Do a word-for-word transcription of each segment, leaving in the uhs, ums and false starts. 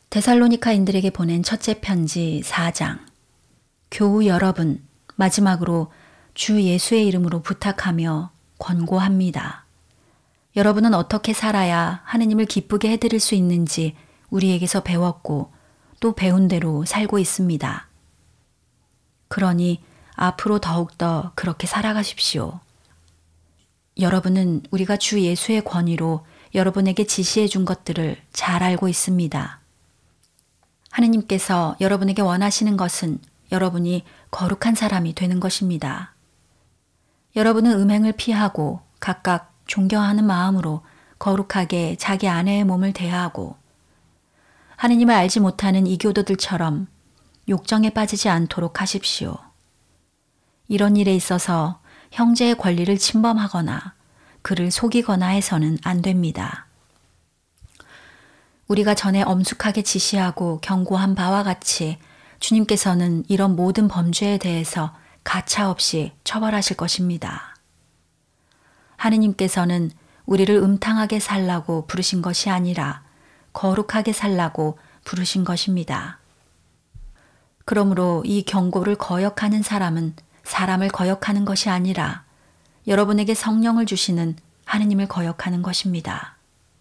데살로니가인들에게 보낸 첫째 편지 사 장. 교우 여러분, 마지막으로 주 예수의 이름으로 부탁하며 권고합니다. 여러분은 어떻게 살아야 하느님을 기쁘게 해드릴 수 있는지 우리에게서 배웠고 또 배운 대로 살고 있습니다. 그러니 앞으로 더욱더 그렇게 살아가십시오. 여러분은 우리가 주 예수의 권위로 여러분에게 지시해 준 것들을 잘 알고 있습니다. 하느님께서 여러분에게 원하시는 것은 여러분이 거룩한 사람이 되는 것입니다. 여러분은 음행을 피하고 각각 존경하는 마음으로 거룩하게 자기 아내의 몸을 대하고 하느님을 알지 못하는 이교도들처럼 욕정에 빠지지 않도록 하십시오. 이런 일에 있어서 형제의 권리를 침범하거나 그를 속이거나 해서는 안 됩니다. 우리가 전에 엄숙하게 지시하고 경고한 바와 같이 주님께서는 이런 모든 범죄에 대해서 가차없이 처벌하실 것입니다. 하느님께서는 우리를 음탕하게 살라고 부르신 것이 아니라 거룩하게 살라고 부르신 것입니다. 그러므로 이 경고를 거역하는 사람은 사람을 거역하는 것이 아니라 여러분에게 성령을 주시는 하느님을 거역하는 것입니다.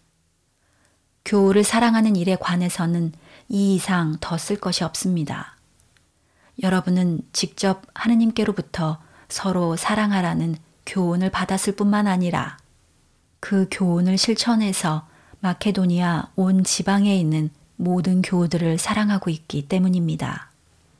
교우를 사랑하는 일에 관해서는 이 이상 더 쓸 것이 없습니다. 여러분은 직접 하느님께로부터 서로 사랑하라는 교훈을 받았을 뿐만 아니라 그 교훈을 실천해서 마케도니아 온 지방에 있는 모든 교우들을 사랑하고 있기 때문입니다.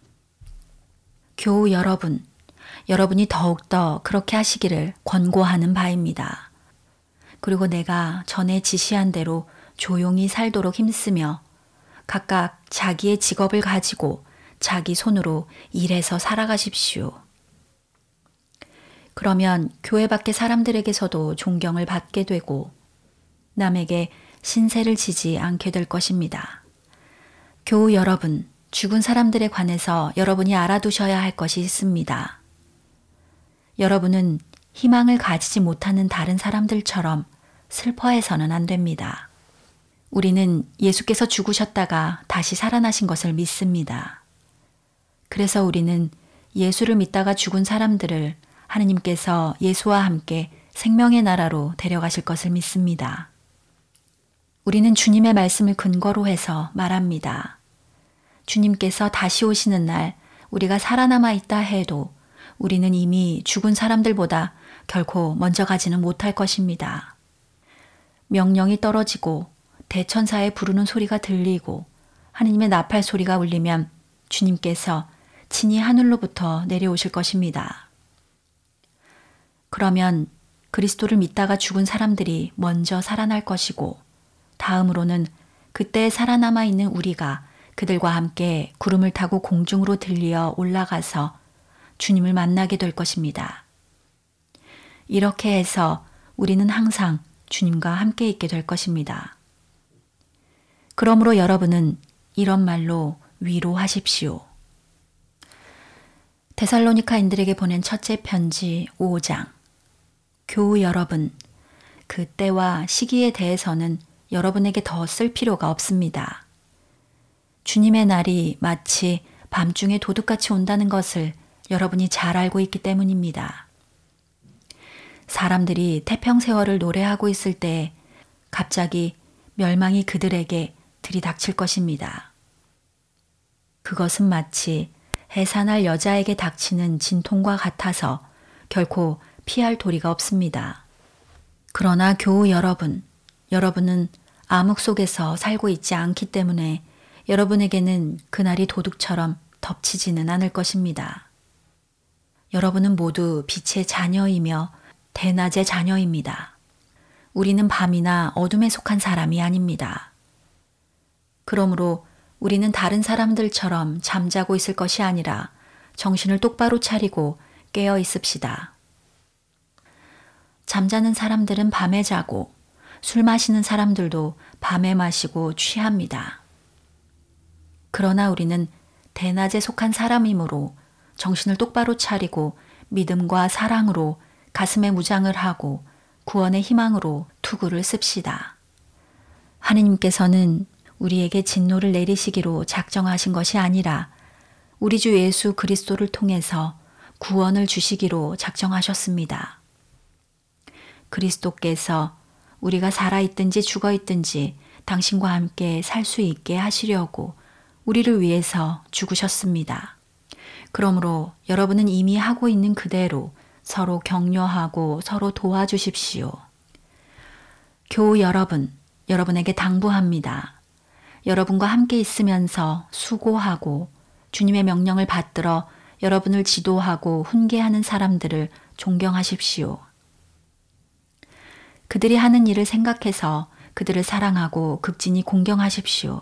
교우 여러분, 여러분이 더욱더 그렇게 하시기를 권고하는 바입니다. 그리고 내가 전에 지시한 대로 조용히 살도록 힘쓰며 각각 자기의 직업을 가지고 자기 손으로 일해서 살아가십시오. 그러면 교회 밖의 사람들에게서도 존경을 받게 되고 남에게 신세를 지지 않게 될 것입니다. 교우 여러분, 죽은 사람들에 관해서 여러분이 알아두셔야 할 것이 있습니다. 여러분은 희망을 가지지 못하는 다른 사람들처럼 슬퍼해서는 안 됩니다. 우리는 예수께서 죽으셨다가 다시 살아나신 것을 믿습니다. 그래서 우리는 예수를 믿다가 죽은 사람들을 하느님께서 예수와 함께 생명의 나라로 데려가실 것을 믿습니다. 우리는 주님의 말씀을 근거로 해서 말합니다. 주님께서 다시 오시는 날 우리가 살아남아 있다 해도 우리는 이미 죽은 사람들보다 결코 먼저 가지는 못할 것입니다. 명령이 떨어지고 대천사의 부르는 소리가 들리고 하느님의 나팔 소리가 울리면 주님께서 친히 하늘로부터 내려오실 것입니다. 그러면 그리스도를 믿다가 죽은 사람들이 먼저 살아날 것이고 다음으로는 그때 살아남아 있는 우리가 그들과 함께 구름을 타고 공중으로 들리어 올라가서 주님을 만나게 될 것입니다. 이렇게 해서 우리는 항상 주님과 함께 있게 될 것입니다. 그러므로 여러분은 이런 말로 위로하십시오. 데살로니가인들에게 보낸 첫째 편지 오 장. 교우 여러분, 그 때와 시기에 대해서는 여러분에게 더 쓸 필요가 없습니다. 주님의 날이 마치 밤중에 도둑같이 온다는 것을 여러분이 잘 알고 있기 때문입니다. 사람들이 태평세월을 노래하고 있을 때 갑자기 멸망이 그들에게 들이닥칠 것입니다. 그것은 마치 해산할 여자에게 닥치는 진통과 같아서 결코 피할 도리가 없습니다. 그러나 교우 여러분, 여러분은 암흑 속에서 살고 있지 않기 때문에 여러분에게는 그날이 도둑처럼 덮치지는 않을 것입니다. 여러분은 모두 빛의 자녀이며 대낮의 자녀입니다. 우리는 밤이나 어둠에 속한 사람이 아닙니다. 그러므로 우리는 다른 사람들처럼 잠자고 있을 것이 아니라 정신을 똑바로 차리고 깨어 있읍시다. 잠자는 사람들은 밤에 자고 술 마시는 사람들도 밤에 마시고 취합니다. 그러나 우리는 대낮에 속한 사람이므로 정신을 똑바로 차리고 믿음과 사랑으로 가슴에 무장을 하고 구원의 희망으로 투구를 씁시다. 하느님께서는 우리에게 진노를 내리시기로 작정하신 것이 아니라 우리 주 예수 그리스도를 통해서 구원을 주시기로 작정하셨습니다. 그리스도께서 우리가 살아있든지 죽어있든지 당신과 함께 살 수 있게 하시려고 우리를 위해서 죽으셨습니다. 그러므로 여러분은 이미 하고 있는 그대로 서로 격려하고 서로 도와주십시오. 교우 여러분, 여러분에게 당부합니다. 여러분과 함께 있으면서 수고하고 주님의 명령을 받들어 여러분을 지도하고 훈계하는 사람들을 존경하십시오. 그들이 하는 일을 생각해서 그들을 사랑하고 극진히 공경하십시오.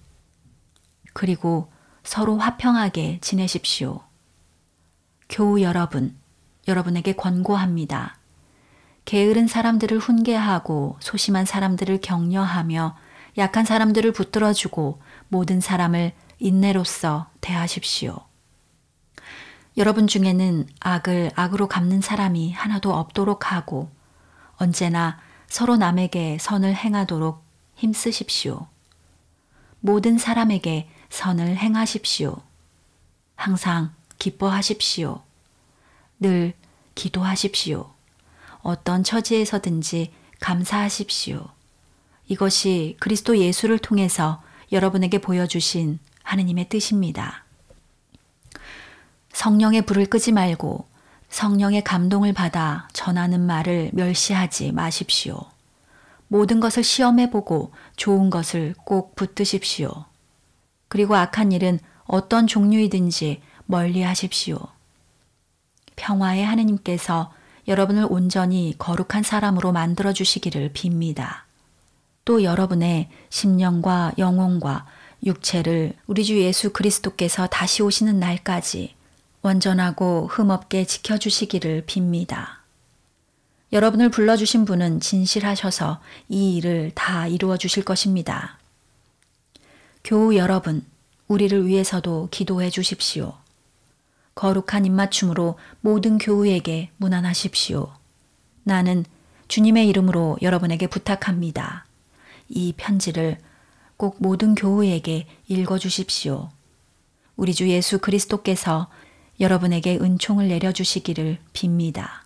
그리고 서로 화평하게 지내십시오. 교우 여러분, 여러분에게 권고합니다. 게으른 사람들을 훈계하고 소심한 사람들을 격려하며 약한 사람들을 붙들어주고 모든 사람을 인내로써 대하십시오. 여러분 중에는 악을 악으로 갚는 사람이 하나도 없도록 하고 언제나 서로 남에게 선을 행하도록 힘쓰십시오. 모든 사람에게 선을 행하십시오. 항상 기뻐하십시오. 늘 기도하십시오. 어떤 처지에서든지 감사하십시오. 이것이 그리스도 예수를 통해서 여러분에게 보여주신 하느님의 뜻입니다. 성령의 불을 끄지 말고 성령의 감동을 받아 전하는 말을 멸시하지 마십시오. 모든 것을 시험해보고 좋은 것을 꼭 붙드십시오. 그리고 악한 일은 어떤 종류이든지 멀리 하십시오. 평화의 하느님께서 여러분을 온전히 거룩한 사람으로 만들어 주시기를 빕니다. 또 여러분의 심령과 영혼과 육체를 우리 주 예수 그리스도께서 다시 오시는 날까지 온전하고 흠없게 지켜주시기를 빕니다. 여러분을 불러주신 분은 진실하셔서 이 일을 다 이루어 주실 것입니다. 교우 여러분, 우리를 위해서도 기도해 주십시오. 거룩한 입맞춤으로 모든 교우에게 문안하십시오. 나는 주님의 이름으로 여러분에게 부탁합니다. 이 편지를 꼭 모든 교우에게 읽어주십시오. 우리 주 예수 그리스도께서 여러분에게 은총을 내려주시기를 빕니다.